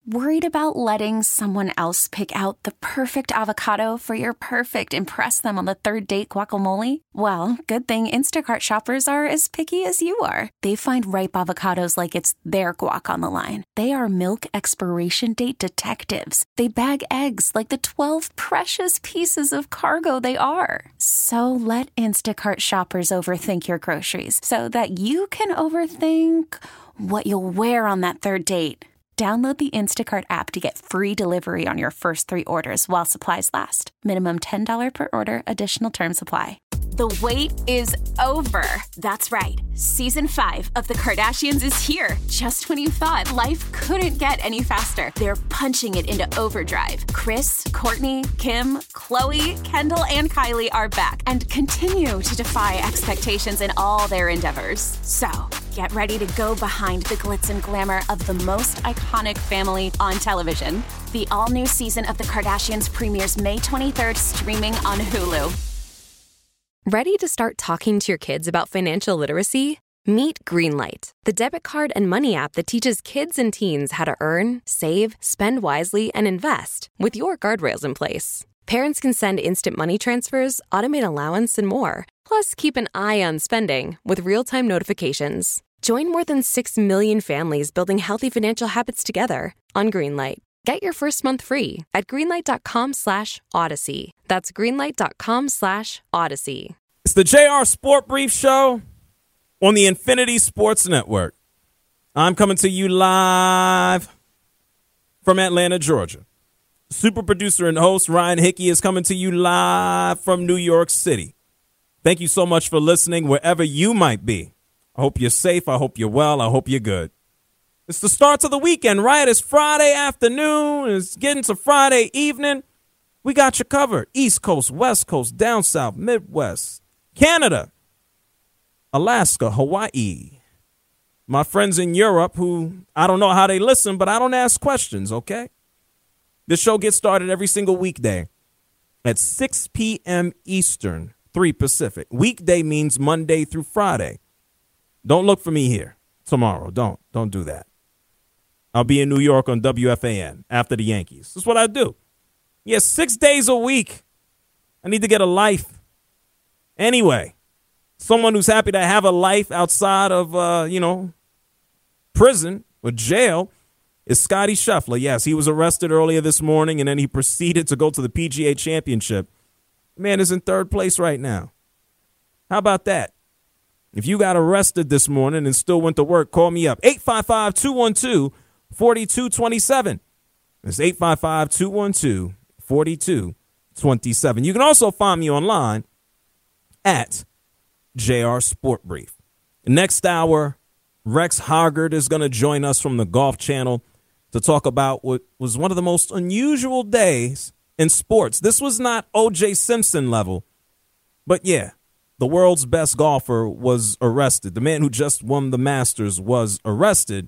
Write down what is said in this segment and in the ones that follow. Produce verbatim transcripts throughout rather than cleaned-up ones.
Worried about letting someone else pick out the perfect avocado for your perfect impress them on the third date guacamole? Well, good thing Instacart shoppers are as picky as you are. They find ripe avocados like it's their guac on the line. They are milk expiration date detectives. They bag eggs like the twelve precious pieces of cargo they are. So let Instacart shoppers overthink your groceries so that you can overthink what you'll wear on that third date. Download the Instacart app to get free delivery on your first three orders while supplies last. Minimum ten dollars per order. Additional terms apply. The wait is over. That's right. Season five of The Kardashians is here. Just when you thought life couldn't get any faster, they're punching it into overdrive. Kris, Kourtney, Kim, Khloe, Kendall, and Kylie are back and continue to defy expectations in all their endeavors. So get ready to go behind the glitz and glamour of the most iconic family on television. The all-new season of The Kardashians premieres May twenty-third, streaming on Hulu. Ready to start talking to your kids about financial literacy? Meet Greenlight, the debit card and money app that teaches kids and teens how to earn, save, spend wisely, and invest with your guardrails in place. Parents can send instant money transfers, automate allowance, and more. Plus, keep an eye on spending with real-time notifications. Join more than six million families building healthy financial habits together on Greenlight. Get your first month free at greenlight.com slash odyssey. That's greenlight.com slash odyssey. It's the J R Sport Brief Show on the Infinity Sports Network. I'm coming to you live from Atlanta, Georgia. Super producer and host Ryan Hickey is coming to you live from New York City. Thank you so much for listening wherever you might be. I hope you're safe. I hope you're well. I hope you're good. It's the start of the weekend, right? It's Friday afternoon. It's getting to Friday evening. We got you covered. East Coast, West Coast, down south, Midwest, Canada, Alaska, Hawaii. My friends in Europe who, I don't know how they listen, but I don't ask questions, okay? This show gets started every single weekday at six p.m. Eastern, three Pacific. Weekday means Monday through Friday. Don't look for me here tomorrow. Don't. Don't do that. I'll be in New York on W F A N after the Yankees. That's what I do. Yeah, six days a week. I need to get a life. Anyway, someone who's happy to have a life outside of, uh, you know, prison or jail is Scottie Scheffler. Yes, he was arrested earlier this morning, and then he proceeded to go to the P G A Championship. The man is in third place right now. How about that? If you got arrested this morning and still went to work, call me up. eight five five, two one two, four two two seven. It's eight five five, two one two, four two two seven. You can also find me online at J R Sport Brief. Next hour, Rex Hoggard is going to join us from the Golf Channel to talk about what was one of the most unusual days in sports. This was not O J Simpson level, but yeah. The world's best golfer was arrested. The man who just won the Masters was arrested,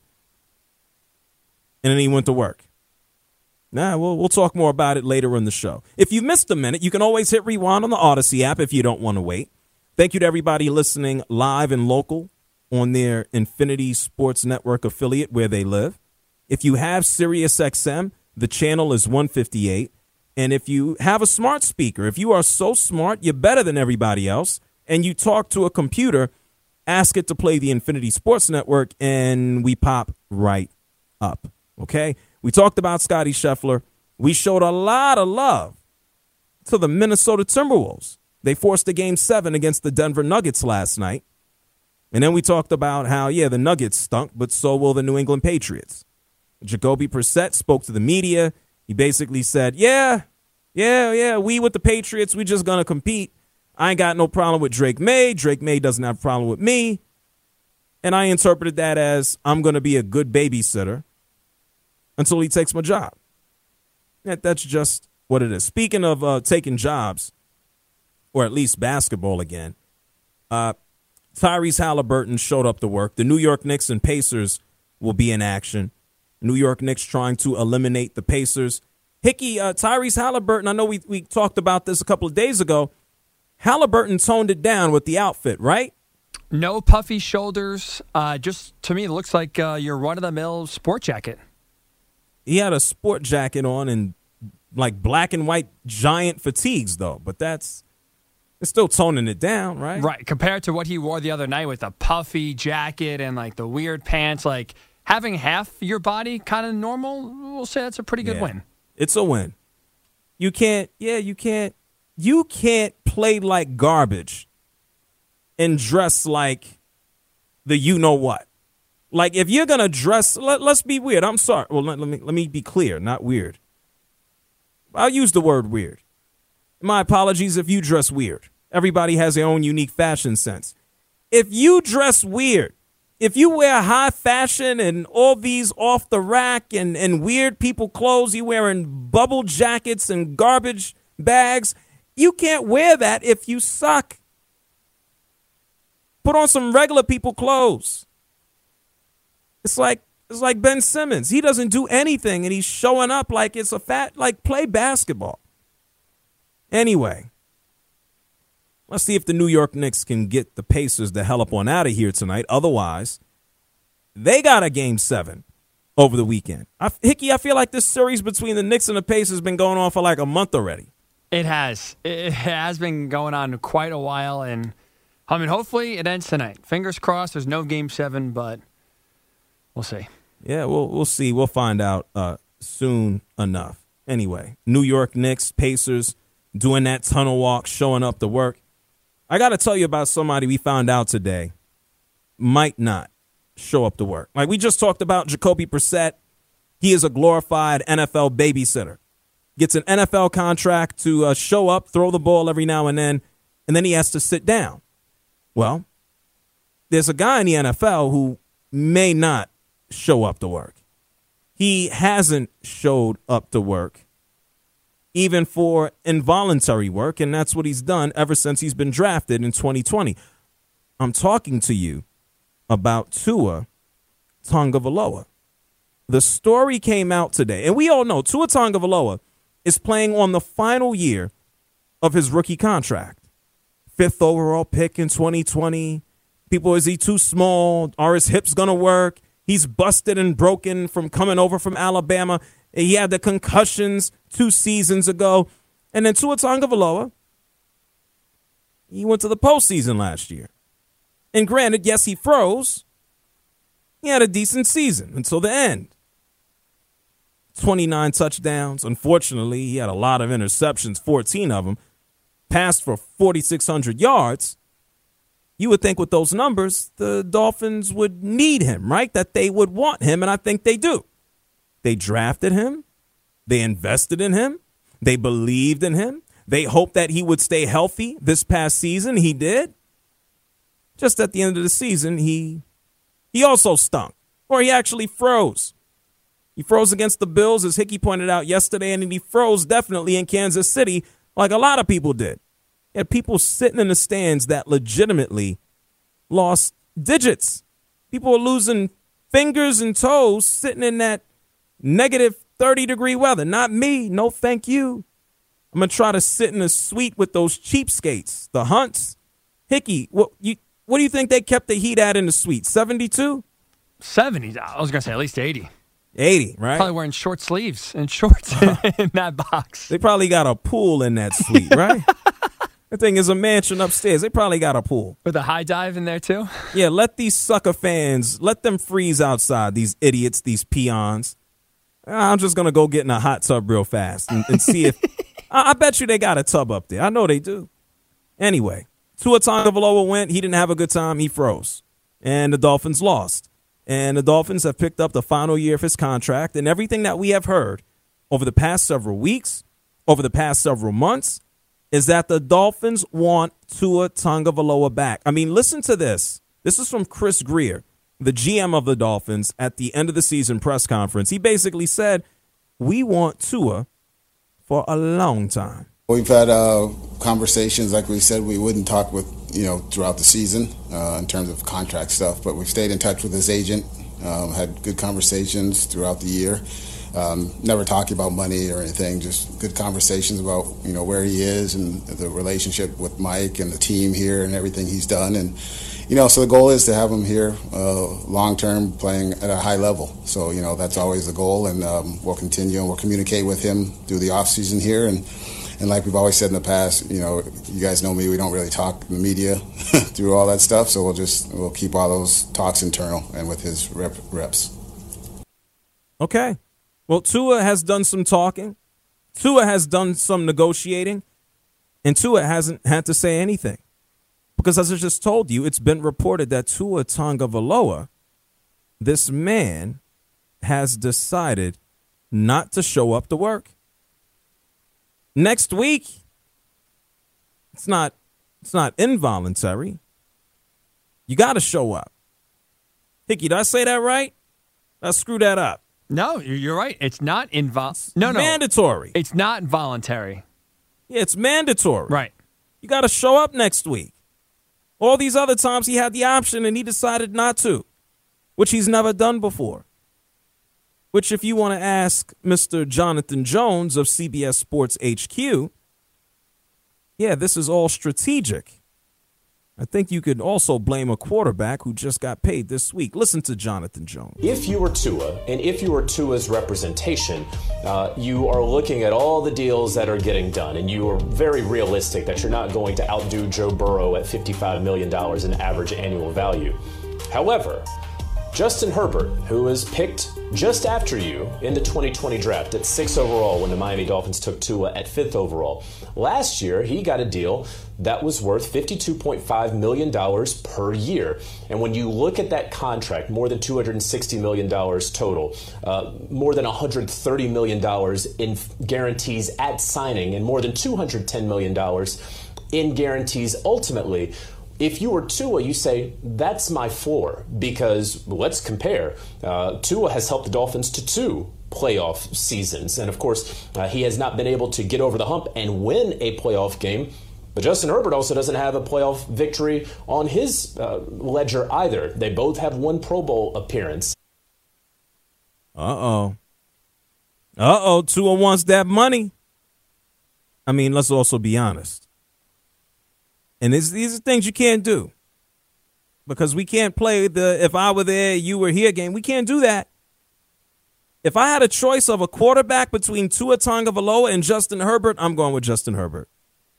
and then he went to work. Nah, we'll, we'll talk more about it later in the show. If you missed a minute, you can always hit rewind on the Odyssey app if you don't want to wait. Thank you to everybody listening live and local on their Infinity Sports Network affiliate where they live. If you have Sirius X M, the channel is one fifty-eight. And if you have a smart speaker, if you are so smart, you're better than everybody else, and you talk to a computer, ask it to play the Infinity Sports Network, and we pop right up, okay? We talked about Scottie Scheffler. We showed a lot of love to the Minnesota Timberwolves. They forced a game seven against the Denver Nuggets last night. And then we talked about how, yeah, the Nuggets stunk, but so will the New England Patriots. Jacoby Brissett spoke to the media. He basically said, yeah, yeah, yeah, we with the Patriots, we just going to compete. I ain't got no problem with Drake May. Drake May doesn't have a problem with me. And I interpreted that as I'm going to be a good babysitter until he takes my job. That, that's just what it is. Speaking of uh, taking jobs, or at least basketball again, uh, Tyrese Halliburton showed up to work. The New York Knicks and Pacers will be in action. New York Knicks trying to eliminate the Pacers. Hickey, uh, Tyrese Halliburton, I know we, we talked about this a couple of days ago. Halliburton toned it down with the outfit, right? No puffy shoulders. Uh, just, to me, it looks like uh, your run-of-the-mill sport jacket. he had a sport jacket on and like black and white giant fatigues, though. But that's it's still toning it down, right? Right. Compared to what he wore the other night with the puffy jacket and like the weird pants, like having half your body kind of normal, we'll say that's a pretty good yeah. win. It's a win. You can't, yeah, you can't, you can't play like garbage and dress like the you know what. Like if you're gonna dress, let, let's be weird. I'm sorry. Well, let, let me let me be clear, not weird. I'll use the word weird. My apologies if you dress weird. Everybody has their own unique fashion sense. If you dress weird, if you wear high fashion and all these off the rack and, and weird people clothes, you wearing bubble jackets and garbage bags, you can't wear that if you suck. Put on some regular people clothes. It's like it's like Ben Simmons. He doesn't do anything and he's showing up like it's a fat, like play basketball. Anyway, let's see if the New York Knicks can get the Pacers the hell up on out of here tonight. Otherwise, they got a game seven over the weekend. I, Hickey, I feel like this series between the Knicks and the Pacers has been going on for like a month already. It has. It has been going on quite a while, and I mean, hopefully it ends tonight. Fingers crossed there's no game seven, but we'll see. Yeah, we'll, we'll see. We'll find out uh, soon enough. Anyway, New York Knicks, Pacers, doing that tunnel walk, showing up to work. I got to tell you about somebody we found out today might not show up to work. Like we just talked about Jacoby Brissett. He is a glorified N F L babysitter. Gets an N F L contract to uh, show up, throw the ball every now and then, and then he has to sit down. Well, there's a guy in the N F L who may not show up to work. He hasn't showed up to work even for involuntary work, and that's what he's done ever since he's been drafted in twenty twenty. I'm talking to you about Tua Tagovailoa. The story came out today, and we all know Tua Tagovailoa is playing on the final year of his rookie contract. Fifth overall pick in twenty twenty. People, is he too small? Are his hips going to work? He's busted and broken from coming over from Alabama. He had the concussions two seasons ago. And then Tua Tagovailoa, he went to the postseason last year. And granted, yes, he froze. He had a decent season until the end. twenty-nine touchdowns. Unfortunately, he had a lot of interceptions, fourteen of them. Passed for forty-six hundred yards. You would think with those numbers, the Dolphins would need him, right? That they would want him, and I think they do. They drafted him. They invested in him. They believed in him. They hoped that he would stay healthy this past season. He did. Just at the end of the season, he he also stunk, or he actually froze. He froze against the Bills, as Hickey pointed out yesterday, and he froze definitely in Kansas City like a lot of people did. You had people sitting in the stands that legitimately lost digits. People were losing fingers and toes sitting in that negative thirty-degree weather. Not me. No, thank you. I'm going to try to sit in a suite with those cheapskates, the Hunts. Hickey, what you what do you think they kept the heat at in the suite? seventy-two? seventy. I was going to say at least eighty. eighty, right? Probably wearing short sleeves and shorts in that box. They probably got a pool in that suite, right? The thing is a mansion upstairs. They probably got a pool. With a high dive in there, too? Yeah, let these sucker fans, let them freeze outside, these idiots, these peons. I'm just going to go get in a hot tub real fast and, and see if, I, I bet you they got a tub up there. I know they do. Anyway, Tua Tagovailoa went. He didn't have a good time. He froze. And the Dolphins lost. And the Dolphins have picked up the final year of his contract. And everything that we have heard over the past several weeks, over the past several months, is that the Dolphins want Tua Tagovailoa back. I mean, listen to this. This is from Chris Grier, the G M of the Dolphins, at the end of the season press conference. He basically said, we want Tua for a long time. We've had uh, conversations, like we said, we wouldn't talk with, you know, throughout the season uh, in terms of contract stuff, but we've stayed in touch with his agent, um, had good conversations throughout the year. Um, never talking about money or anything, just good conversations about, you know, where he is and the relationship with Mike and the team here and everything he's done. And, you know, so the goal is to have him here uh, long-term playing at a high level. So, you know, that's always the goal, and um, we'll continue and we'll communicate with him through the off-season here. And, and like we've always said in the past, you know, you guys know me, we don't really talk in the media through all that stuff. So we'll just, we'll keep all those talks internal and with his rep, reps. Okay. Well, Tua has done some talking. Tua has done some negotiating. And Tua hasn't had to say anything. Because as I just told you, it's been reported that Tua Tagovailoa, this man, has decided not to show up to work. Next week, it's not, it's not involuntary. You got to show up. Hickey, did I say that right? I screwed that up. No, you're right. It's not invol. No, no, mandatory. It's not voluntary. Yeah, it's mandatory. Right. You got to show up next week. All these other times he had the option and he decided not to, which he's never done before. Which, if you want to ask Mister Jonathan Jones of C B S Sports H Q, yeah, this is all strategic. I think you could also blame a quarterback who just got paid this week. Listen to Jonathan Jones. If you were Tua, and if you were Tua's representation, uh, you are looking at all the deals that are getting done, and you are very realistic that you're not going to outdo Joe Burrow at fifty-five million dollars in average annual value. However, Justin Herbert, who was picked just after you in the twenty twenty draft at six overall when the Miami Dolphins took Tua at fifth overall. Last year, he got a deal that was worth fifty-two point five million dollars per year. And when you look at that contract, more than two hundred sixty million dollars total, uh, more than one hundred thirty million dollars in guarantees at signing, and more than two hundred ten million dollars in guarantees ultimately. If you were Tua, you say, that's my floor, because let's compare. Uh, Tua has helped the Dolphins to two playoff seasons. And, of course, uh, he has not been able to get over the hump and win a playoff game. But Justin Herbert also doesn't have a playoff victory on his uh, ledger either. They both have one Pro Bowl appearance. Uh-oh. Uh-oh, Tua wants that money. I mean, let's also be honest. And this, these are things you can't do. Because we can't play the if I were there, you were here game. We can't do that. If I had a choice of a quarterback between Tua Tagovailoa and Justin Herbert, I'm going with Justin Herbert.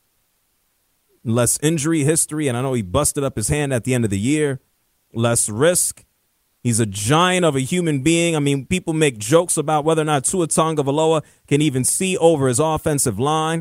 Less injury history, and I know he busted up his hand at the end of the year. Less risk. He's a giant of a human being. I mean, people make jokes about whether or not Tua Tagovailoa can even see over his offensive line.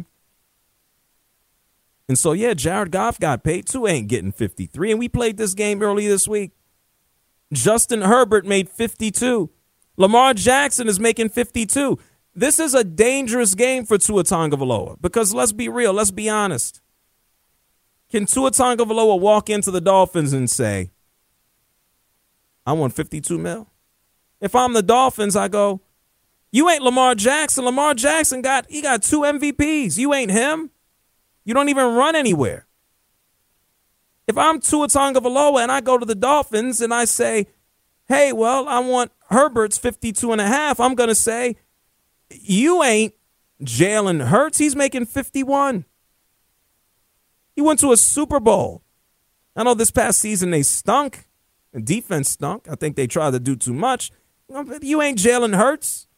And so, yeah, Jared Goff got paid. Tua ain't getting fifty-three. And we played this game early this week. Justin Herbert made fifty-two. Lamar Jackson is making fifty-two. This is a dangerous game for Tua Tagovailoa because let's be real. Let's be honest. Can Tua Tagovailoa walk into the Dolphins and say, I want fifty-two mil? If I'm the Dolphins, I go, you ain't Lamar Jackson. Lamar Jackson got, he got two M V Ps. You ain't him. You don't even run anywhere. If I'm Tua Tagovailoa and I go to the Dolphins and I say, hey, well, I want Herbert's fifty-two and a half, I'm going to say, you ain't Jalen Hurts. He's making fifty-one. He went to a Super Bowl. I know this past season they stunk. The defense stunk. I think they tried to do too much. You ain't Jalen Hurts.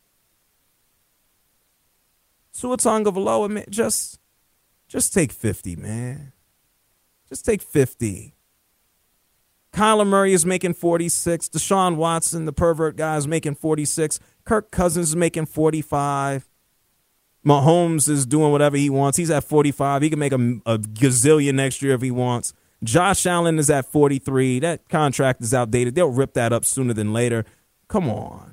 Tua Tagovailoa, man, just... Just take fifty, man. Just take fifty. Kyler Murray is making forty-six. Deshaun Watson, the pervert guy, is making forty-six. Kirk Cousins is making forty-five. Mahomes is doing whatever he wants. He's at forty-five. He can make a, a gazillion next year if he wants. Josh Allen is at forty-three. That contract is outdated. They'll rip that up sooner than later. Come on.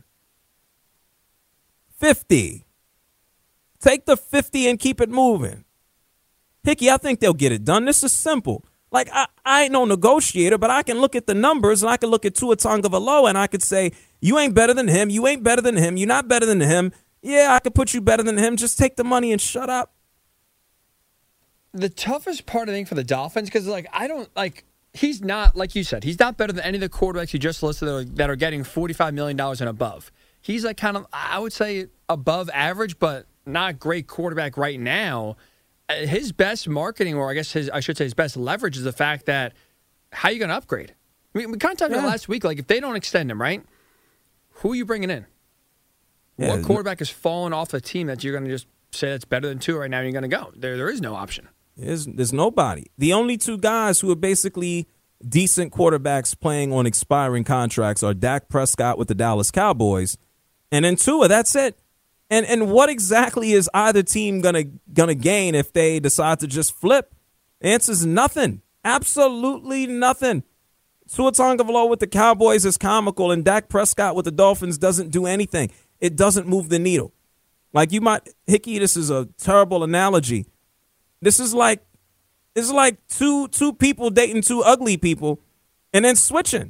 fifty. Take the fifty and keep it moving. Hickey, I think they'll get it done. This is simple. Like, I, I ain't no negotiator, but I can look at the numbers, and I can look at Tua Tagovailoa, and I could say, you ain't better than him. You ain't better than him. You're not better than him. Yeah, I could put you better than him. Just take the money and shut up. The toughest part, I think, for the Dolphins, because, like, I don't, like, he's not, like you said, he's not better than any of the quarterbacks you just listed that are, that are getting forty-five million dollars and above. He's, like, kind of, I would say, above average, but not a great quarterback right now. His best marketing, or I guess his, I should say his best leverage, is the fact that how are you going to upgrade? I mean, we kind of talked Yeah. about last week, like if they don't extend him, right? Who are you bringing in? Yeah. What quarterback is falling off a team that you're going to just say that's better than Tua right now and you're going to go? There, There is no option. There's, there's nobody. The only two guys who are basically decent quarterbacks playing on expiring contracts are Dak Prescott with the Dallas Cowboys, and then Tua. That's it. And and what exactly is either team gonna gonna gain if they decide to just flip? The answer is nothing. Absolutely nothing. Tua Tagovailoa with the Cowboys is comical, and Dak Prescott with the Dolphins doesn't do anything. It doesn't move the needle. Like you might, Hickey, this is a terrible analogy. This is like this is like two two people dating two ugly people, and then switching.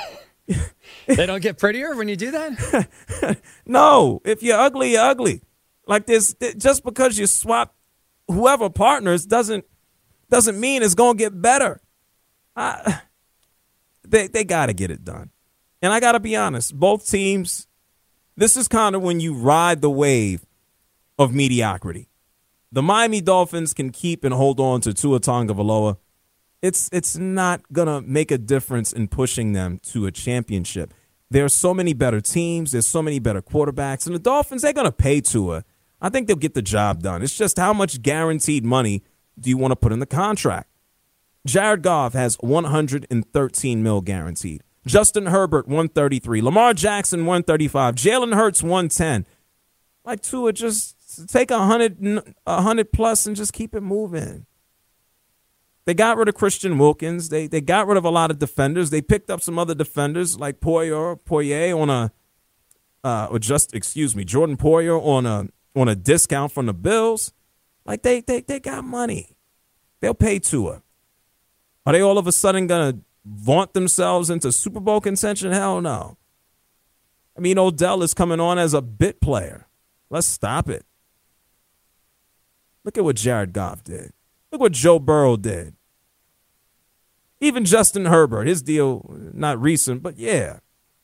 They don't get prettier when you do that? No, if you're ugly, you're ugly. Like this, just because you swap whoever partners doesn't doesn't mean it's gonna get better. I, they they got to get it done, and I got to be honest. Both teams, this is kind of when you ride the wave of mediocrity. The Miami Dolphins can keep and hold on to Tua Tagovailoa. It's it's not gonna make a difference in pushing them to a championship. There are so many better teams. There's so many better quarterbacks. And the Dolphins, they're going to pay Tua. I think they'll get the job done. It's just how much guaranteed money do you want to put in the contract? Jared Goff has one hundred thirteen mil guaranteed. Justin Herbert, one thirty-three. Lamar Jackson, one thirty-five. Jalen Hurts, one ten. Like Tua, just take one hundred, one hundred plus and just keep it moving. They got rid of Christian Wilkins. They they got rid of a lot of defenders. They picked up some other defenders like Poyer, Poyer on a, uh, or just excuse me, Jordan Poyer on a on a discount from the Bills. Like they they they got money. They'll pay Tua. Are they all of a sudden gonna vaunt themselves into Super Bowl contention? Hell no. I mean, Odell is coming on as a bit player. Let's stop it. Look at what Jared Goff did. Look what Joe Burrow did. Even Justin Herbert, his deal, not recent, but yeah.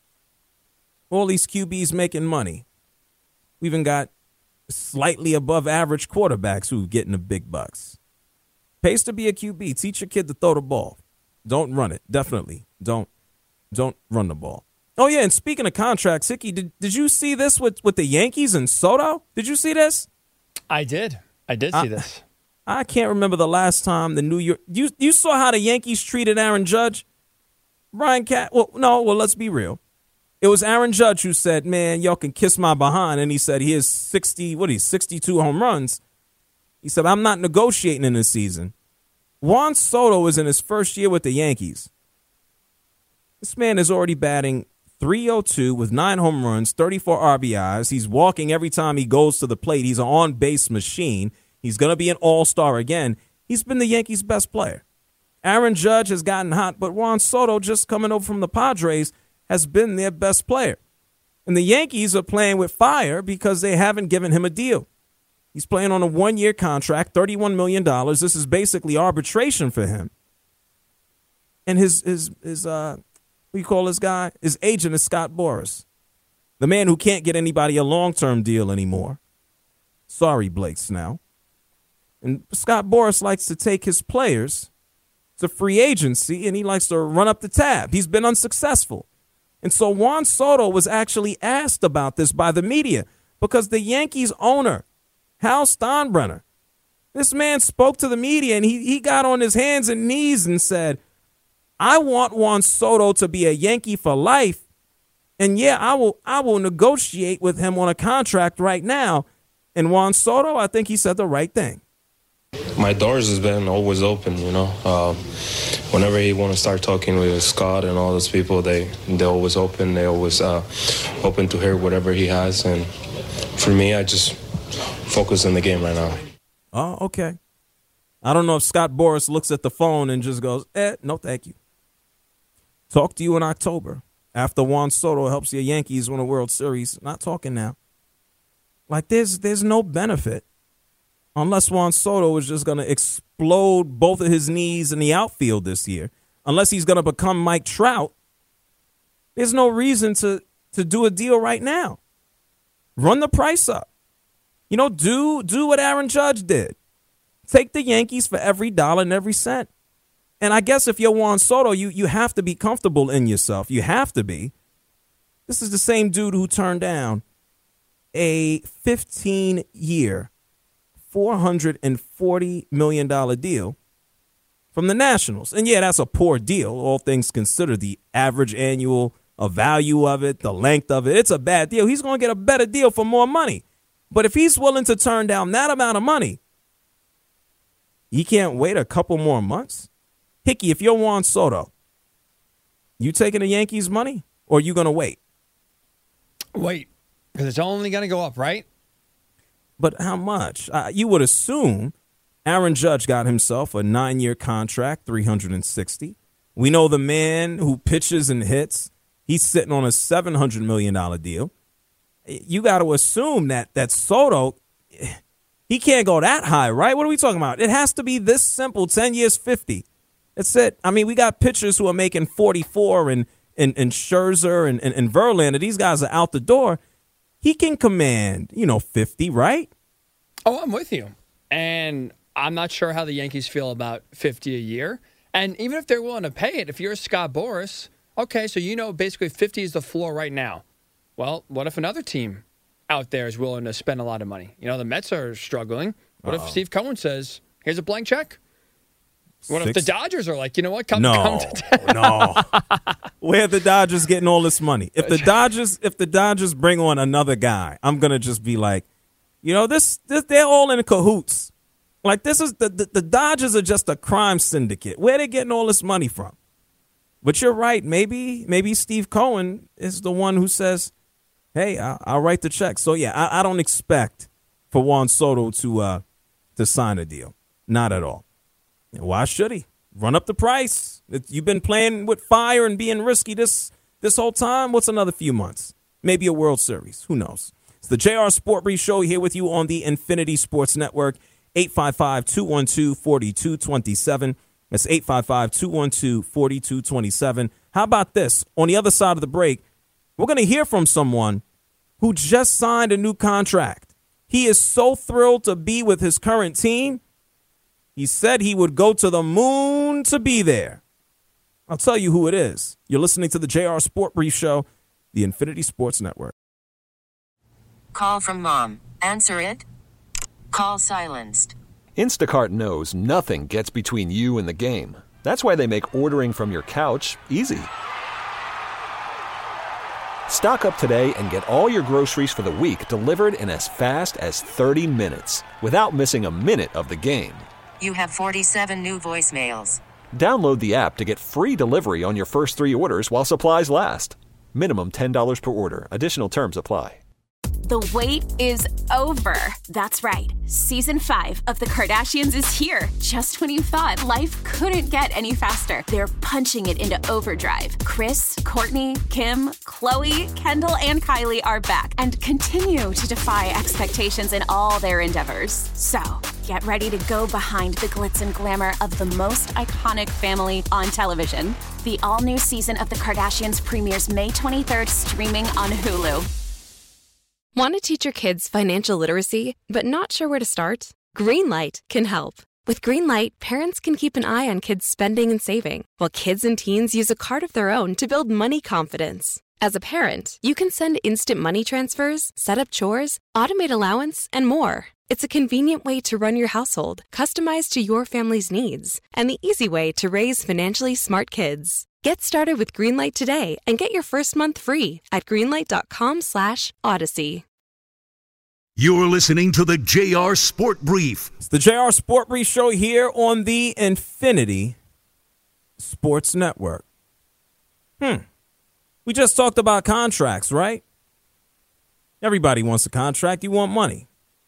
All these Q Bs making money. We even got slightly above average quarterbacks who are getting the big bucks. Pays to be a Q B. Teach your kid to throw the ball. Don't run it. Definitely. Don't don't run the ball. Oh, yeah, and speaking of contracts, Hickey, did, did you see this with, with the Yankees and Soto? Did you see this? I did. I did see I, this. I can't remember the last time the New York you you saw how the Yankees treated Aaron Judge. Brian Cat. Well, no. Well, let's be real. It was Aaron Judge who said, "Man, y'all can kiss my behind," and he said he has sixty. What is sixty-two home runs? He said, "I'm not negotiating in this season." Juan Soto is in his first year with the Yankees. This man is already batting three oh two with nine home runs, thirty-four R B Is. He's walking every time he goes to the plate. He's an on-base machine. He's going to be an all-star again. He's been the Yankees' best player. Aaron Judge has gotten hot, but Juan Soto, just coming over from the Padres, has been their best player. And the Yankees are playing with fire because they haven't given him a deal. He's playing on a one-year contract, thirty-one million dollars. This is basically arbitration for him. And his, his, his uh, what do you call this guy? His agent is Scott Boras, the man who can't get anybody a long-term deal anymore. Sorry, Blake Snell. And Scott Boras likes to take his players to free agency, and he likes to run up the tab. He's been unsuccessful. And so Juan Soto was actually asked about this by the media because the Yankees owner, Hal Steinbrenner, this man spoke to the media, and he, he got on his hands and knees and said, I want Juan Soto to be a Yankee for life. And yeah, I will I will negotiate with him on a contract right now. And Juan Soto, I think he said the right thing. My doors has been always open, you know. Um, whenever he want to start talking with Scott and all those people, they they always open. They always uh, open to hear whatever he has. And for me, I just focus on the game right now. Oh, okay. I don't know if Scott Boras looks at the phone and just goes, eh, no, thank you. Talk to you in October after Juan Soto helps your Yankees win a World Series. Not talking now. Like there's there's no benefit. Unless Juan Soto is just going to explode both of his knees in the outfield this year, unless he's going to become Mike Trout, there's no reason to, to do a deal right now. Run the price up. You know, do do what Aaron Judge did. Take the Yankees for every dollar and every cent. And I guess if you're Juan Soto, you, you have to be comfortable in yourself. You have to be. This is the same dude who turned down a fifteen-year, four hundred forty million dollars deal from the Nationals. And, yeah, that's a poor deal, all things considered. The average annual uh, value of it, the length of it, it's a bad deal. He's going to get a better deal for more money. But if he's willing to turn down that amount of money, he can't wait a couple more months? Hickey, if you're Juan Soto, you taking the Yankees' money or are you going to wait? Wait, because it's only going to go up, right? But how much? Uh, you would assume Aaron Judge got himself a nine-year contract, three hundred sixty. We know the man who pitches and hits, he's sitting on a seven hundred million dollars deal. You got to assume that that Soto, he can't go that high, right? What are we talking about? It has to be this simple, ten years, fifty. That's it. I mean, we got pitchers who are making forty-four and and, and Scherzer and, and, and Verlander. These guys are out the door. He can command, you know, fifty, right? Oh, I'm with you. And I'm not sure how the Yankees feel about fifty a year. And even if they're willing to pay it, if you're Scott Boras, okay, so you know basically fifty is the floor right now. Well, what if another team out there is willing to spend a lot of money? You know, the Mets are struggling. What Uh-oh. if Steve Cohen says, here's a blank check? What Six. if the Dodgers are like, you know what? Come, no, come to no. Where are the Dodgers getting all this money? If the Dodgers, if the Dodgers bring on another guy, I'm gonna just be like, you know, this, this they're all in cahoots. Like this is the, the the Dodgers are just a crime syndicate. Where are they getting all this money from? But you're right. Maybe maybe Steve Cohen is the one who says, hey, I'll, I'll write the check. So yeah, I, I don't expect for Juan Soto to uh, to sign a deal. Not at all. Why should he? Run up the price. You've been playing with fire and being risky this this whole time. What's another few months? Maybe a World Series. Who knows? It's the J R Sport Brief Show here with you on the Infinity Sports Network. eight five five, two one two, four two two seven. That's eight five five, two one two, four two two seven. How about this? On the other side of the break, we're going to hear from someone who just signed a new contract. He is so thrilled to be with his current team. He said he would go to the moon to be there. I'll tell you who it is. You're listening to the J R Sport Brief Show, the Infinity Sports Network. Call from mom. Answer it. Call silenced. Instacart knows nothing gets between you and the game. That's why they make ordering from your couch easy. Stock up today and get all your groceries for the week delivered in as fast as thirty minutes without missing a minute of the game. You have forty-seven new voicemails. Download the app to get free delivery on your first three orders while supplies last. Minimum ten dollars per order. Additional terms apply. The wait is over. That's right. Season five of The Kardashians is here. Just when you thought life couldn't get any faster, they're punching it into overdrive. Kris, Kourtney, Kim, Khloe, Kendall, and Kylie are back and continue to defy expectations in all their endeavors. So, get ready to go behind the glitz and glamour of the most iconic family on television. The all-new season of The Kardashians premieres May twenty-third, streaming on Hulu. Want to teach your kids financial literacy, but not sure where to start? Greenlight can help. With Greenlight, parents can keep an eye on kids' spending and saving, while kids and teens use a card of their own to build money confidence. As a parent, you can send instant money transfers, set up chores, automate allowance, and more. It's a convenient way to run your household, customized to your family's needs, and the easy way to raise financially smart kids. Get started with Greenlight today and get your first month free at greenlight.com slash Odyssey. You're listening to the J R Sport Brief. It's the J R Sport Brief Show here on the Infinity Sports Network. Hmm. We just talked about contracts, right? Everybody wants a contract. You want money.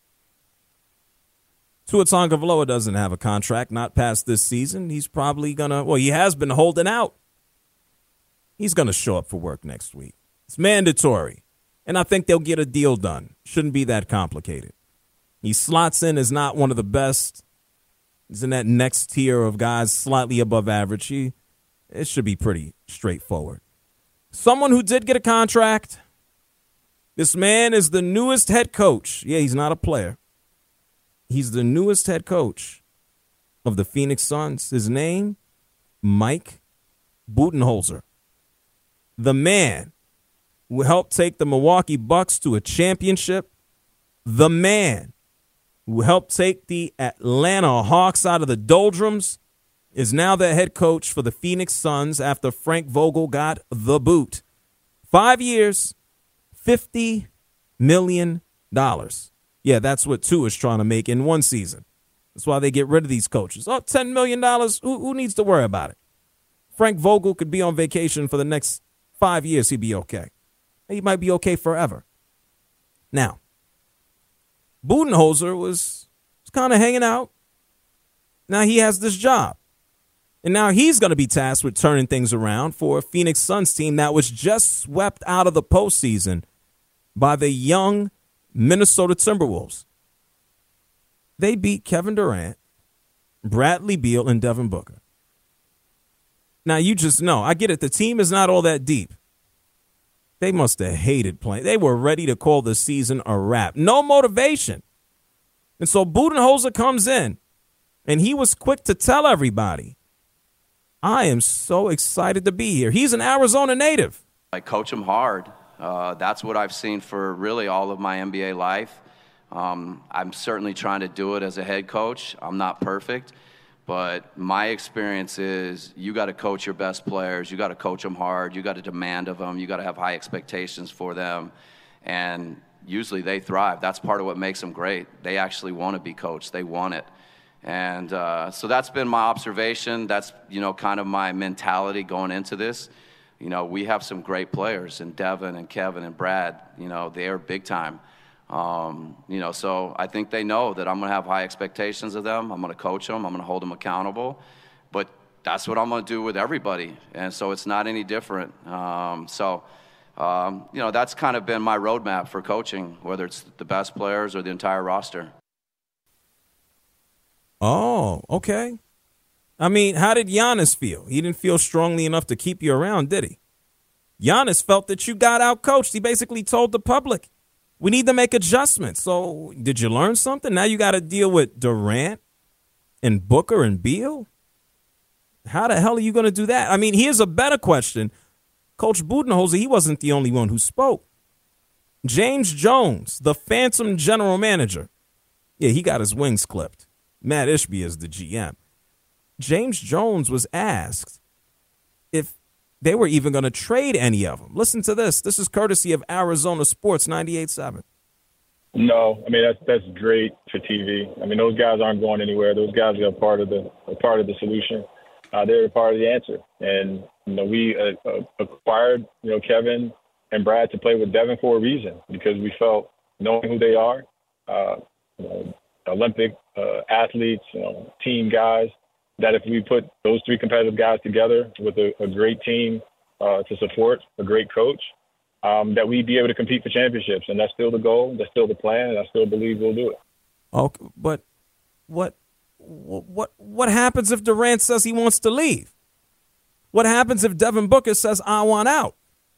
Tua Tagovailoa doesn't have a contract, not past this season. He's probably going to, well, he has been holding out. He's going to show up for work next week. It's mandatory. And I think they'll get a deal done. Shouldn't be that complicated. He slots in as not one of the best. He's in that next tier of guys slightly above average. He, it should be pretty straightforward. Someone who did get a contract. This man is the newest head coach. Yeah, he's not a player. He's the newest head coach of the Phoenix Suns. His name, Mike Budenholzer, the man who helped take the Milwaukee Bucks to a championship, the man who helped take the Atlanta Hawks out of the doldrums, is now the head coach for the Phoenix Suns after Frank Vogel got the boot. Five years, fifty million dollars. Yeah, that's what Tua is trying to make in one season. That's why they get rid of these coaches. Oh, ten million dollars, who, who needs to worry about it? Frank Vogel could be on vacation for the next five years. He'd be okay. He might be okay forever. Now, Budenholzer was, was kind of hanging out. Now he has this job. And now he's going to be tasked with turning things around for a Phoenix Suns team that was just swept out of the postseason by the young Minnesota Timberwolves. They beat Kevin Durant, Bradley Beal, and Devin Booker. Now, you just know, I get it. The team is not all that deep. They must have hated playing. They were ready to call the season a wrap. No motivation. And so Budenholzer comes in, and he was quick to tell everybody, I am so excited to be here. He's an Arizona native. I coach them hard. Uh, that's what I've seen for really all of my N B A life. Um, I'm certainly trying to do it as a head coach. I'm not perfect, but my experience is you got to coach your best players. You got to coach them hard. You got to demand of them. You got to have high expectations for them, and usually they thrive. That's part of what makes them great. They actually want to be coached. They want it. And uh, so that's been my observation. That's, you know, kind of my mentality going into this. You know, we have some great players, and Devin and Kevin and Brad, you know, they are big time. Um, you know, so I think they know that I'm going to have high expectations of them. I'm going to coach them. I'm going to hold them accountable. But that's what I'm going to do with everybody. And so it's not any different. Um, so, um, you know, that's kind of been my roadmap for coaching, whether it's the best players or the entire roster. Oh, okay. I mean, how did Giannis feel? He didn't feel strongly enough to keep you around, did he? Giannis felt that you got out-coached. He basically told the public, we need to make adjustments. So did you learn something? Now you got to deal with Durant and Booker and Beal? How the hell are you going to do that? I mean, here's a better question. Coach Budenholzer, he wasn't the only one who spoke. James Jones, the phantom general manager. Yeah, he got his wings clipped. Matt Ishbia is the G M. James Jones was asked if they were even going to trade any of them. Listen to this. This is courtesy of Arizona Sports ninety-eight point seven. No, I mean, that's that's great for T V. I mean, those guys aren't going anywhere. Those guys are part of the a part of the solution. Uh, they're a part of the answer. And, you know, we uh, uh, acquired, you know, Kevin and Brad to play with Devin for a reason, because we felt, knowing who they are, uh, you know, Olympic uh, athletes, you know, team guys, that if we put those three competitive guys together with a, a great team uh, to support a great coach, um, that we'd be able to compete for championships. And that's still the goal. That's still the plan. And I still believe we'll do it. Okay, but what what what happens if Durant says he wants to leave? What happens if Devin Booker says, I want out?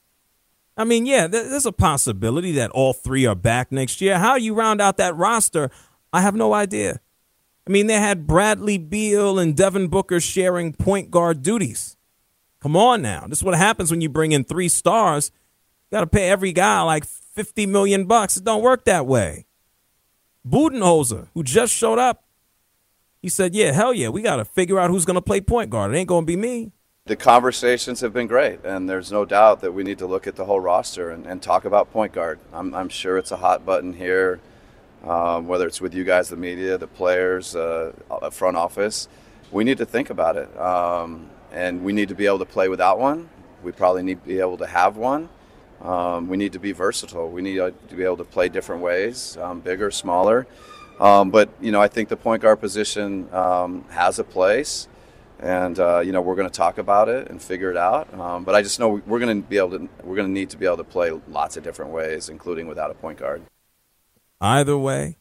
I mean, yeah, there's a possibility that all three are back next year. How you round out that roster, I have no idea. I mean, they had Bradley Beal and Devin Booker sharing point guard duties. Come on now. This is what happens when you bring in three stars. You got to pay every guy like fifty million bucks. It don't work that way. Budenholzer, who just showed up, he said, yeah, hell yeah, we got to figure out who's going to play point guard. It ain't going to be me. The conversations have been great, and there's no doubt that we need to look at the whole roster and, and talk about point guard. I'm, I'm sure it's a hot button here. Um, whether it's with you guys, the media, the players, uh, front office, we need to think about it. Um, and we need to be able to play without one. We probably need to be able to have one. Um, we need to be versatile. We need to be able to play different ways, um, bigger, smaller. Um, but, you know, I think the point guard position um, has a place. And, uh, you know, we're going to talk about it and figure it out. Um, but I just know we're going to be able to, we're going to need to be able to play lots of different ways, including without a point guard. Either way,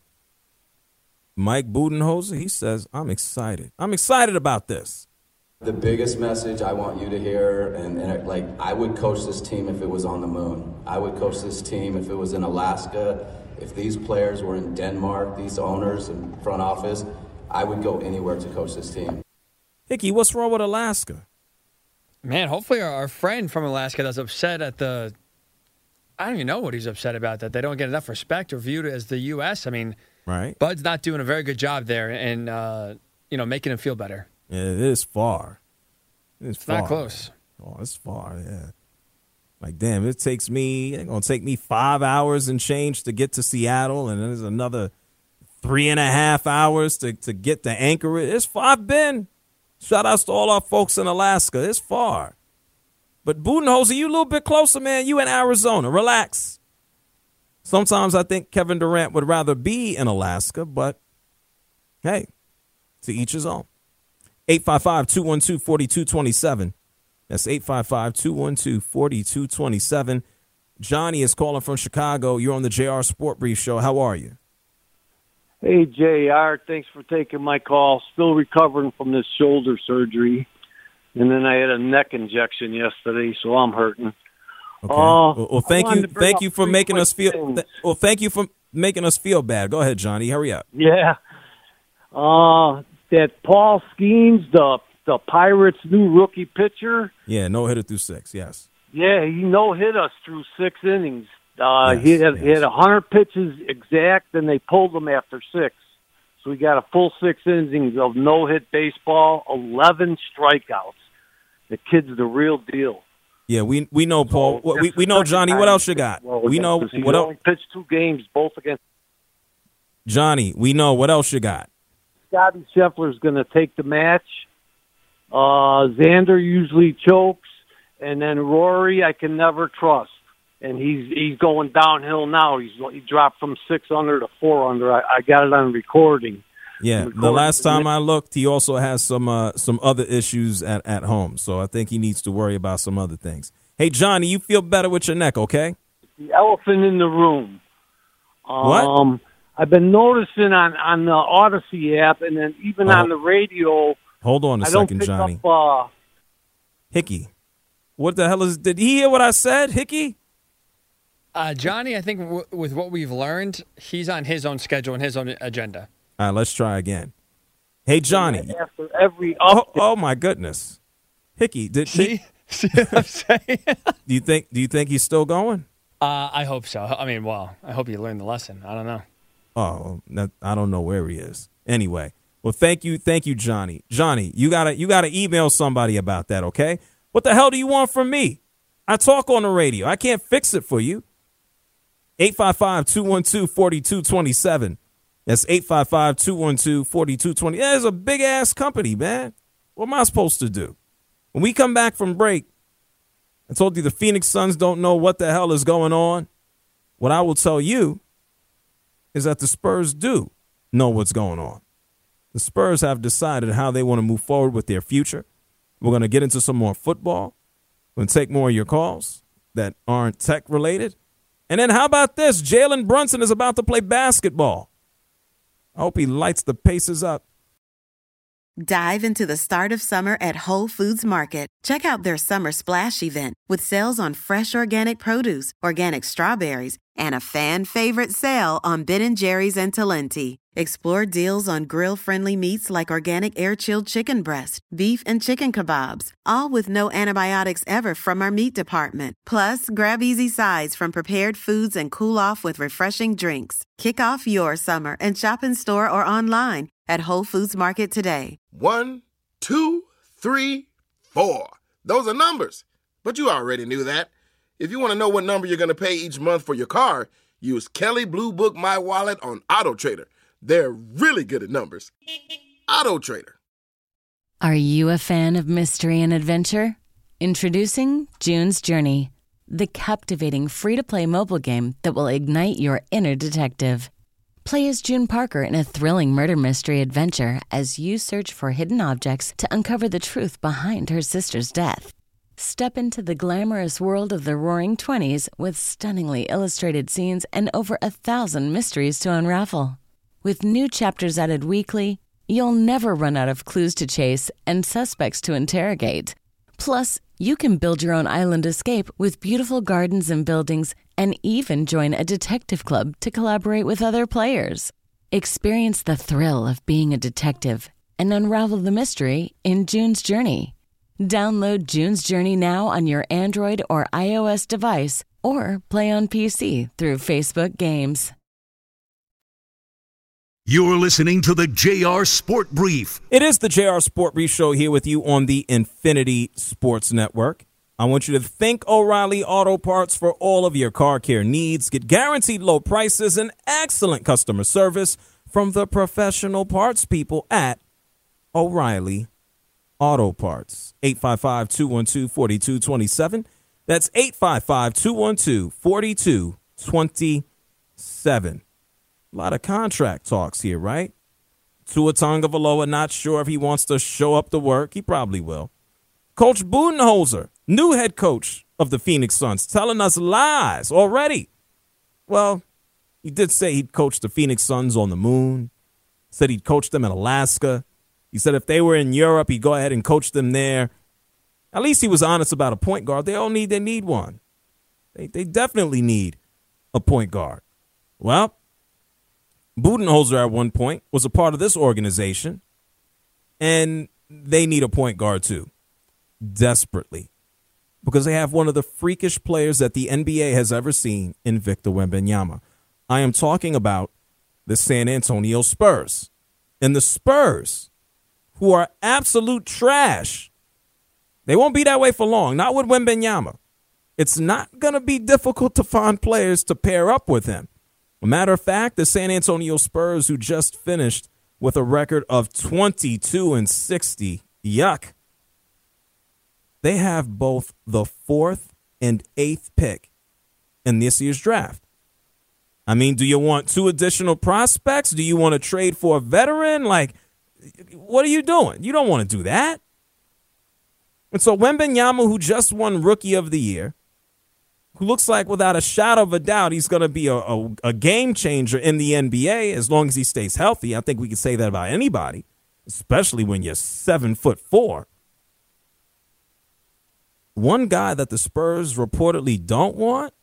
Mike Budenholzer, he says, I'm excited. I'm excited about this. The biggest message I want you to hear, and, and like, I would coach this team if it was on the moon. I would coach this team if it was in Alaska. If these players were in Denmark, these owners and front office, I would go anywhere to coach this team. Hickey, what's wrong with Alaska? Man, hopefully our, our friend from Alaska that's upset at the – I don't even know what he's upset about, that they don't get enough respect or viewed as the U S. I mean, right. Bud's not doing a very good job there and, uh, you know, making him feel better. Yeah, it is far. It's, it's far. not close. Oh, it's far, yeah. Like, damn, it takes me – it's going to take me five hours and change to get to Seattle, and then there's another three and a half hours to, to get to Anchorage. It's far. I've been. Shout outs to all our folks in Alaska. It's far. But Budenholzer, you a little bit closer, man. You in Arizona. Relax. Sometimes I think Kevin Durant would rather be in Alaska, but hey, to each his own. eight five five, two one two, four two two seven. That's eight five five, two one two, four two two seven. Johnny is calling from Chicago. You're on the J R Sport Brief Show. How are you? Hey, J R, thanks for taking my call. Still recovering from this shoulder surgery. And then I had a neck injection yesterday, so I'm hurting. Okay. Uh, well, well, thank you, thank you for three making us feel. things. Th- well, thank you for making us feel bad. Go ahead, Johnny. Hurry up. Yeah. Uh, that Paul Skeens, the the Pirates' new rookie pitcher. Yeah, no hitter through six. Yes. Yeah, he no hit us through six innings. Uh, Yes, he had yes. he had a hundred pitches exact, and they pulled him after six. So we got a full six innings of no hit baseball, eleven strikeouts. The kid's the real deal. Yeah, we we know, Paul. So, we we know, Johnny. What else you got? Well, We know he what else, only pitched two games, both against. Johnny. We know what else you got. Scotty Scheffler's going to take the match. Uh, Xander usually chokes, and then Rory I can never trust, and he's he's going downhill now. He's he dropped from six under to four under. I, I got it on recording. Yeah, the last time I looked, he also has some uh, some other issues at, at home, so I think he needs to worry about some other things. Hey, Johnny, you feel better with your neck, okay? The elephant in the room. What? Um, I've been noticing on, on the Odyssey app, and then even Oh. on the radio. Hold on a I don't second, pick Johnny. Up, uh, Hickey. What the hell is? Did he hear what I said, Hickey? Uh, Johnny, I think w- with what we've learned, he's on his own schedule and his own agenda. All right, let's try again. Hey, Johnny. after every Oh, oh my goodness, Hickey. Did See? he? See what I'm saying? Do you think? Do you think he's still going? Uh, I hope so. I mean, well, I hope you learned the lesson. I don't know. Oh, that, I don't know where he is. Anyway, well, thank you, thank you, Johnny. Johnny, you gotta you gotta email somebody about that, okay? What the hell do you want from me? I talk on the radio. I can't fix it for you. eight five five, two one two, four two two seven. That's eight five five, two one two, four two two seven. Yeah, it's a big-ass company, man. What am I supposed to do? When we come back from break, I told you the Phoenix Suns don't know what the hell is going on. What I will tell you is that the Spurs do know what's going on. The Spurs have decided how they want to move forward with their future. We're going to get into some more football. We're going to take more of your calls that aren't tech-related. And then how about this? Jalen Brunson is about to play basketball. I hope he lights the Pacers up. Dive into the start of summer at Whole Foods Market. Check out their Summer Splash event with sales on fresh organic produce, organic strawberries, and a fan-favorite sale on Ben and Jerry's and Talenti. Explore deals on grill-friendly meats like organic air-chilled chicken breast, beef and chicken kebabs, all with no antibiotics ever from our meat department. Plus, grab easy sides from prepared foods and cool off with refreshing drinks. Kick off your summer and shop in store or online at Whole Foods Market today. One, two, three, four. Those are numbers. But you already knew that. If you want to know what number you're going to pay each month for your car, use Kelley Blue Book My Wallet on Auto Trader. They're really good at numbers. Auto Trader. Are you a fan of mystery and adventure? Introducing June's Journey, the captivating free-to-play mobile game that will ignite your inner detective. Play as June Parker in a thrilling murder mystery adventure as you search for hidden objects to uncover the truth behind her sister's death. Step into the glamorous world of the Roaring Twenties with stunningly illustrated scenes and over a thousand mysteries to unravel. With new chapters added weekly, you'll never run out of clues to chase and suspects to interrogate. Plus, you can build your own island escape with beautiful gardens and buildings and even join a detective club to collaborate with other players. Experience the thrill of being a detective and unravel the mystery in June's Journey. Download June's Journey now on your Android or iOS device, or play on P C through Facebook Games. You're listening to the J R Sport Brief. It is the J R Sport Brief Show here with you on the Infinity Sports Network. I want you to thank O'Reilly Auto Parts for all of your car care needs. Get guaranteed low prices and excellent customer service from the professional parts people at O'Reilly Auto Parts. eight five five, two one two, four two two seven. That's eight five five, two one two, four two two seven. A lot of contract talks here, right? Tua Tagovailoa not sure if he wants to show up to work. He probably will. Coach Budenholzer, new head coach of the Phoenix Suns, telling us lies already. Well, he did say he'd coach the Phoenix Suns on the moon. Said he'd coach them in Alaska. He said if they were in Europe, he'd go ahead and coach them there. At least he was honest about a point guard. They all need, they need one. They, they definitely need a point guard. Well, Budenholzer at one point was a part of this organization, and they need a point guard too. Desperately, because they have one of the freakish players that the N B A has ever seen in Victor Wembanyama. I am talking about the San Antonio Spurs. And the Spurs, who are absolute trash, they won't be that way for long, not with Wembanyama. It's not going to be difficult to find players to pair up with him. A matter of fact, the San Antonio Spurs, who just finished with a record of twenty-two and sixty, yuck, they have both the fourth and eighth pick in this year's draft. I mean, do you want two additional prospects? Do you want to trade for a veteran? Like, what are you doing? You don't want to do that. And so Wembanyama, who just won Rookie of the Year, who looks like without a shadow of a doubt he's going to be a, a, a game changer in the N B A as long as he stays healthy. I think we can say that about anybody, especially when you're seven foot four. One guy that the Spurs reportedly don't want,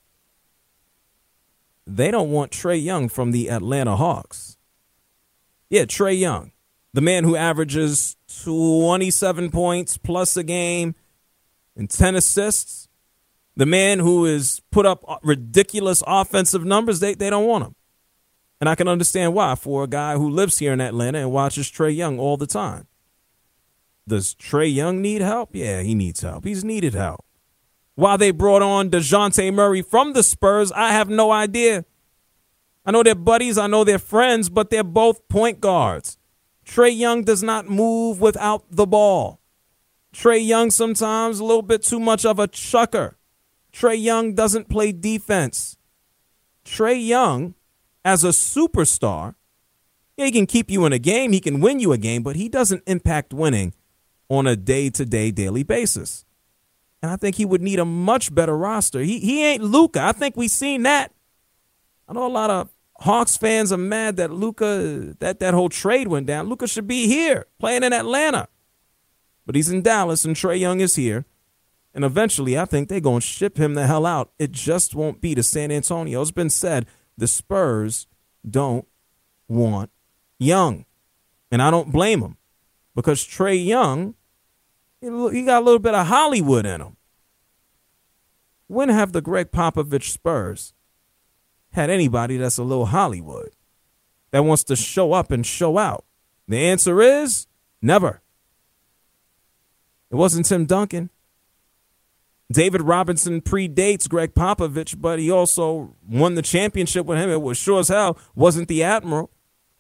they don't want Trae Young from the Atlanta Hawks. Yeah, Trae Young, the man who averages twenty-seven points plus a game and ten assists, the man who has put up ridiculous offensive numbers, they, they don't want him. And I can understand why for a guy who lives here in Atlanta and watches Trae Young all the time. Does Trae Young need help? Yeah, he needs help. He's needed help. Why they brought on DeJounte Murray from the Spurs, I have no idea. I know they're buddies. I know they're friends, but they're both point guards. Trae Young does not move without the ball. Trae Young sometimes a little bit too much of a chucker. Trae Young doesn't play defense. Trae Young, as a superstar, he can keep you in a game. He can win you a game, but he doesn't impact winning on a day-to-day, daily basis. And I think he would need a much better roster. He he ain't Luka. I think we've seen that. I know a lot of Hawks fans are mad that Luka, that, that whole trade went down. Luka should be here, playing in Atlanta. But he's in Dallas, and Trae Young is here. And eventually, I think they're going to ship him the hell out. It just won't be to San Antonio. It's been said the Spurs don't want Young. And I don't blame him, because Trae Young, he got a little bit of Hollywood in him. When have the Greg Popovich Spurs had anybody that's a little Hollywood, that wants to show up and show out? The answer is never. It wasn't Tim Duncan. David Robinson predates Greg Popovich, but he also won the championship with him. It was sure as hell wasn't the Admiral.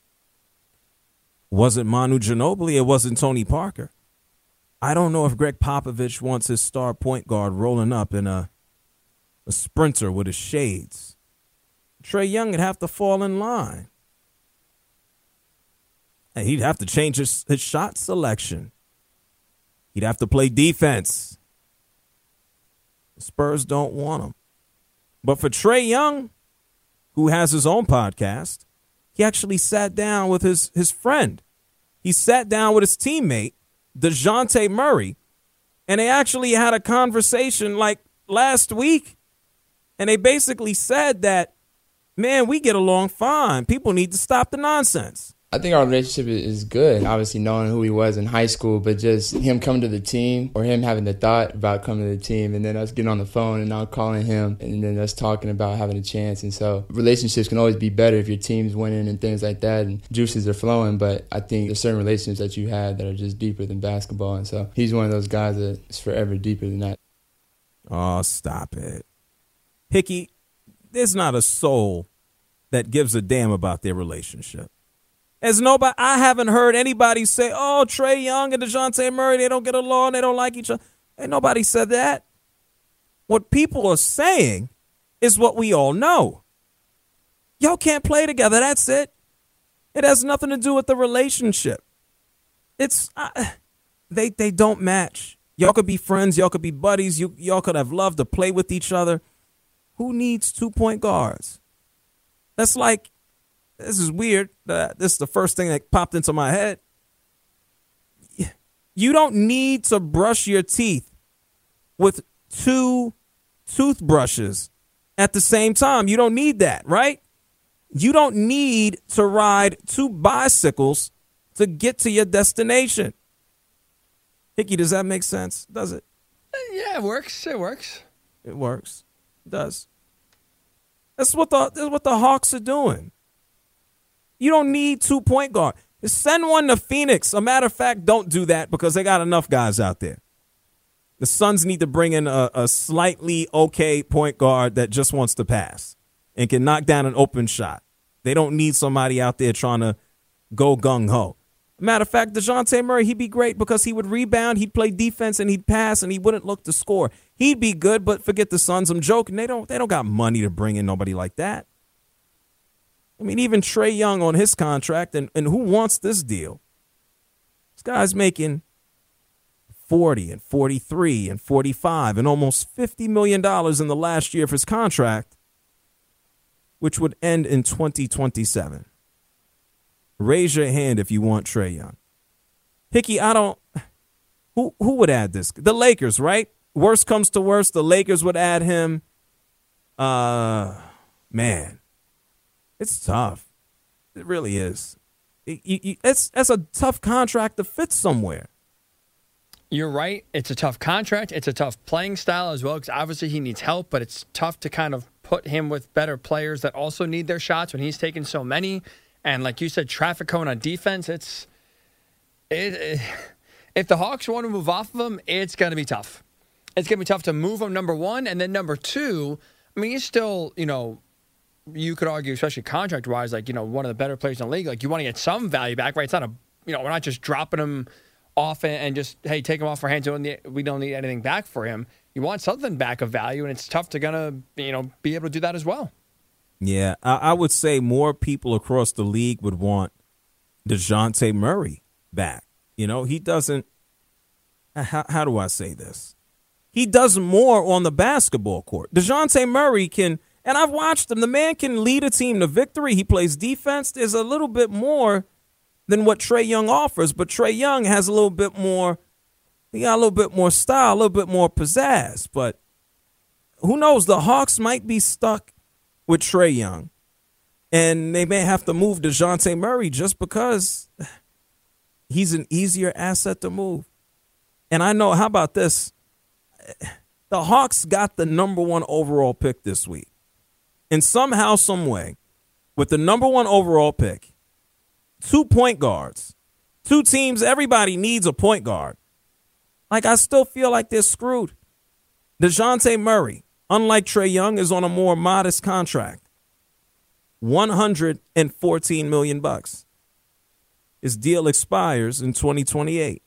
Wasn't Manu Ginobili. It wasn't Tony Parker. I don't know if Greg Popovich wants his star point guard rolling up in a, a sprinter with his shades. Trae Young would have to fall in line. And he'd have to change his, his shot selection. He'd have to play defense. The Spurs don't want him. But for Trae Young, who has his own podcast, he actually sat down with his, his friend. He sat down with his teammate, DeJounte Murray, and they actually had a conversation like last week. And they basically said that, man, we get along fine. People need to stop the nonsense. I think our relationship is good, obviously knowing who he was in high school, but just him coming to the team or him having the thought about coming to the team and then us getting on the phone and now calling him and then us talking about having a chance. And so relationships can always be better if your team's winning and things like that and juices are flowing, but I think there's certain relationships that you have that are just deeper than basketball. And so he's one of those guys that is forever deeper than that. Oh, stop it. Hickey, there's not a soul that gives a damn about their relationship. As nobody, I haven't heard anybody say, oh, Trae Young and DeJounte Murray, they don't get along, they don't like each other. Ain't nobody said that. What people are saying is what we all know. Y'all can't play together, that's it. It has nothing to do with the relationship. It's, uh, they they don't match. Y'all could be friends, y'all could be buddies, you, y'all could have loved to play with each other. Who needs two-point guards? That's like, this is weird. Uh, this is the first thing that popped into my head. You don't need to brush your teeth with two toothbrushes at the same time. You don't need that, right? You don't need to ride two bicycles to get to your destination. Hickey, does that make sense? Does it? Yeah, it works. It works. It works. It does. That's what the that's what the Hawks are doing. You don't need two point guard. Send one to Phoenix. A matter of fact, don't do that because they got enough guys out there. The Suns need to bring in a, a slightly okay point guard that just wants to pass and can knock down an open shot. They don't need somebody out there trying to go gung-ho. Matter of fact, DeJounte Murray, he'd be great because he would rebound, he'd play defense, and he'd pass, and he wouldn't look to score. He'd be good, but forget the Suns. I'm joking. They don't, they don't got money to bring in nobody like that. I mean, even Trae Young on his contract, and, and who wants this deal? This guy's making forty and forty-three and forty-five and almost fifty million dollars in the last year of his contract, which would end in twenty twenty-seven. Raise your hand if you want Trae Young. Hickey, I don't – who who would add this? The Lakers, right? Worst comes to worst, the Lakers would add him. Uh, man. It's tough. It really is. It, you, you, it's, that's a tough contract to fit somewhere. You're right. It's a tough contract. It's a tough playing style as well because obviously he needs help, but it's tough to kind of put him with better players that also need their shots when he's taking so many. And like you said, traffic cone on defense, it's it, it, if the Hawks want to move off of him, it's going to be tough. It's going to be tough to move him, number one. And then number two, I mean, he's still, you know, you could argue, especially contract-wise, like, you know, one of the better players in the league. Like, you want to get some value back, right? It's not a, you know, we're not just dropping him off and, and just, hey, take him off our hands. We don't need anything back for him. You want something back of value, and it's tough to gonna, you know, be able to do that as well. Yeah, I, I would say more people across the league would want DeJounte Murray back. You know, he doesn't, how, how do I say this? He does more on the basketball court. DeJounte Murray can, and I've watched him, the man can lead a team to victory. He plays defense. There's a little bit more than what Trae Young offers, but Trae Young has a little bit more, he got a little bit more style, a little bit more pizzazz. But who knows, the Hawks might be stuck with Trae Young, and they may have to move DeJounte Murray just because he's an easier asset to move. And I know, how about this? The Hawks got the number one overall pick this week. And somehow, some way, with the number one overall pick, two point guards, two teams, everybody needs a point guard. Like, I still feel like they're screwed. DeJounte Murray, unlike Trae Young, is on a more modest contract. one hundred fourteen million bucks. His deal expires in twenty twenty-eight.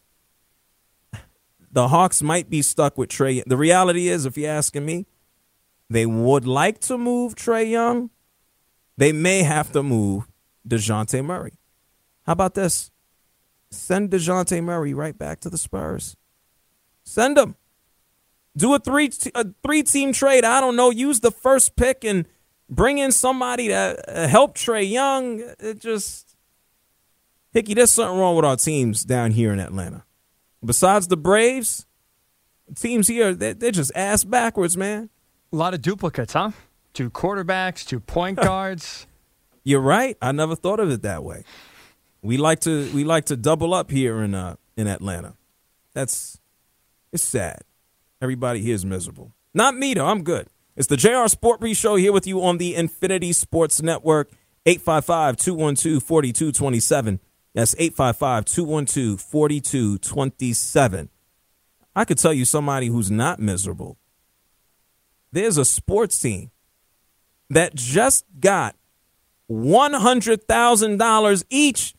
The Hawks might be stuck with Trae. The reality is, if you're asking me, they would like to move Trae Young. They may have to move DeJounte Murray. How about this? Send DeJounte Murray right back to the Spurs. Send him. Do a three a three team trade. I don't know. Use the first pick and bring in somebody to help Trae Young. It just, Hickey, there's something wrong with our teams down here in Atlanta. Besides the Braves, teams here, they're, they're just ass backwards, man. A lot of duplicates, huh? Two quarterbacks, two point guards. You're right. I never thought of it that way. We like to we like to double up here in uh in Atlanta. That's it's sad. Everybody here is miserable. Not me though. I'm good. It's the J R Sport Brief Show here with you on the Infinity Sports Network. eight five five, two one two, four two two seven. That's eight five five, two one two, four two two seven. I could tell you somebody who's not miserable. There's a sports team that just got one hundred thousand dollars each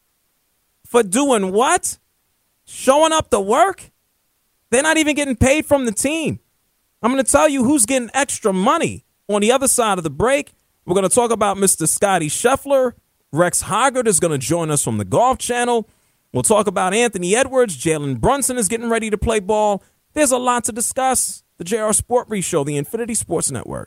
for doing what? Showing up to work? They're not even getting paid from the team. I'm going to tell you who's getting extra money on the other side of the break. We're going to talk about Mister Scotty Scheffler. Rex Hoggard is going to join us from the Golf Channel. We'll talk about Anthony Edwards. Jalen Brunson is getting ready to play ball. There's a lot to discuss. The J R Sport Brief Show, the Infinity Sports Network.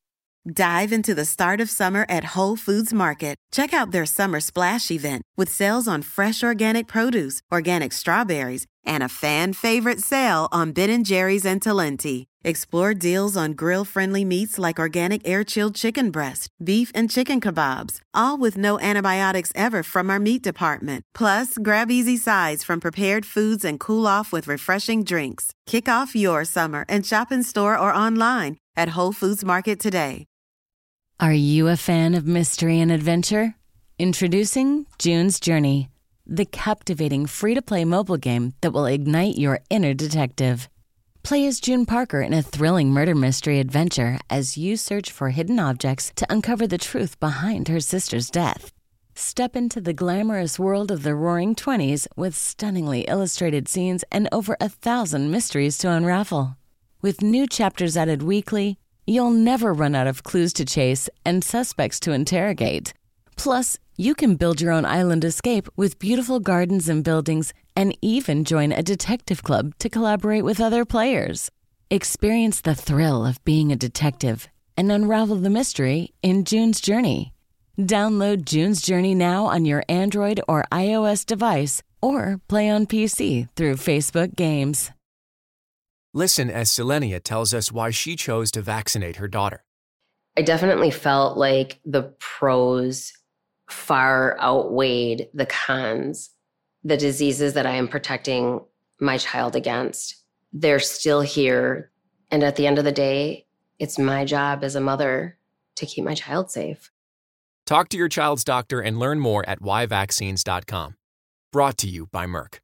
Dive into the start of summer at Whole Foods Market. Check out their Summer Splash event with sales on fresh organic produce, organic strawberries, and a fan-favorite sale on Ben and Jerry's and Talenti. Explore deals on grill-friendly meats like organic air-chilled chicken breast, beef and chicken kebabs, all with no antibiotics ever from our meat department. Plus, grab easy sides from prepared foods and cool off with refreshing drinks. Kick off your summer and shop in store or online at Whole Foods Market today. Are you a fan of mystery and adventure? Introducing June's Journey, the captivating free-to-play mobile game that will ignite your inner detective. Play as June Parker in a thrilling murder mystery adventure as you search for hidden objects to uncover the truth behind her sister's death. Step into the glamorous world of the Roaring Twenties with stunningly illustrated scenes and over a thousand mysteries to unravel. With new chapters added weekly, you'll never run out of clues to chase and suspects to interrogate. Plus, you can build your own island escape with beautiful gardens and buildings and even join a detective club to collaborate with other players. Experience the thrill of being a detective and unravel the mystery in June's Journey. Download June's Journey now on your Android or iOS device or play on P C through Facebook Games. Listen as Selenia tells us why she chose to vaccinate her daughter. I definitely felt like the pros far outweighed the cons. The diseases that I am protecting my child against, they're still here. And at the end of the day, it's my job as a mother to keep my child safe. Talk to your child's doctor and learn more at why vaccines dot com. Brought to you by Merck.